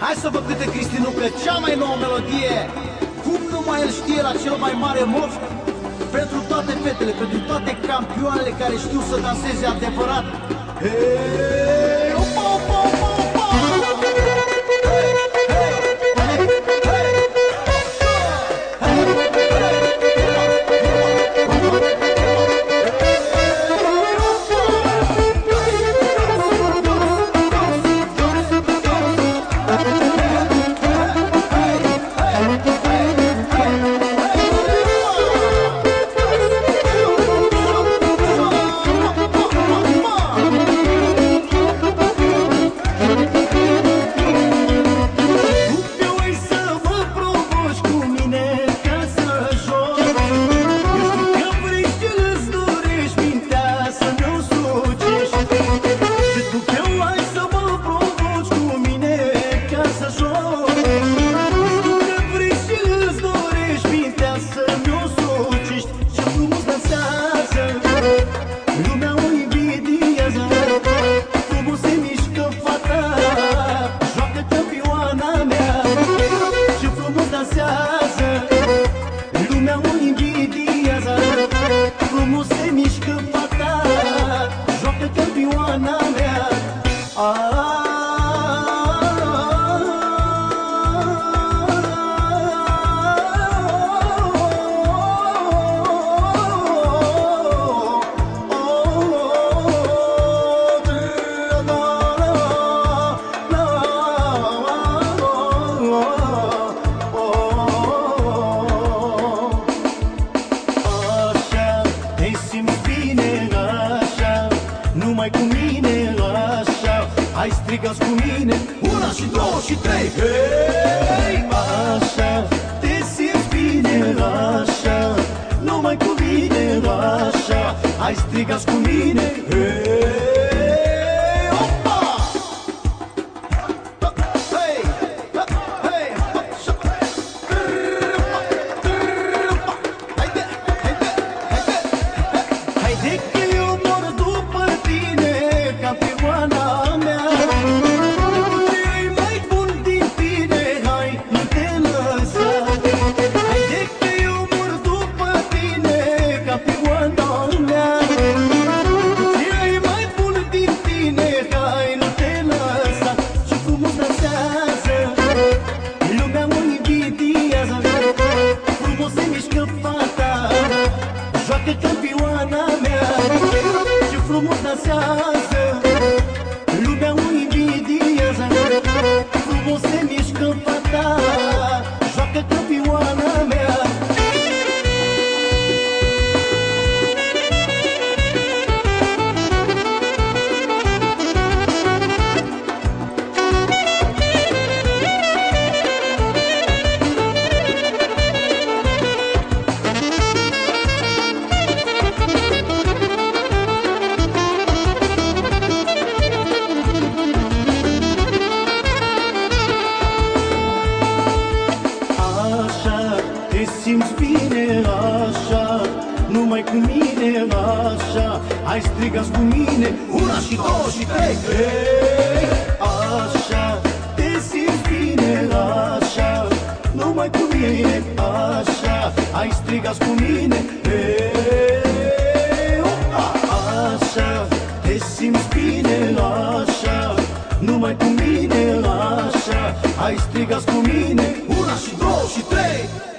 Hai să vă cânte Cristinucă cea mai nouă melodie, cum numai el știe, la cel mai mare moft. Pentru toate fetele, pentru toate campioanele care știu să danseze adevărat. Hey, opa, opa, opa, opa! Hey, hey, hey, hey, hai strigați cu mine, 1, 2 și 3. Hei, așa, te simți bine, așa, numai cu mine, așa, hai strigați cu mine, hei, opa! Hei, hei, haide, haide, haide, haide că eu mor după tine, campioana. Joacă campioana mea, ce frumos dansează, lumea o invidiază, frumos se mișcă fata, joacă campioana mea. Te simți bine așa, numai cu mine așa, hai strigați cu mine, 1, 2 și 3. Hey, așa, te simți bine așa, numai cu mine așa, hai strigați cu mine, hey, opa! Așa, te simți bine așa, numai cu mine așa, hai strigați cu mine, 1, 2 și 3.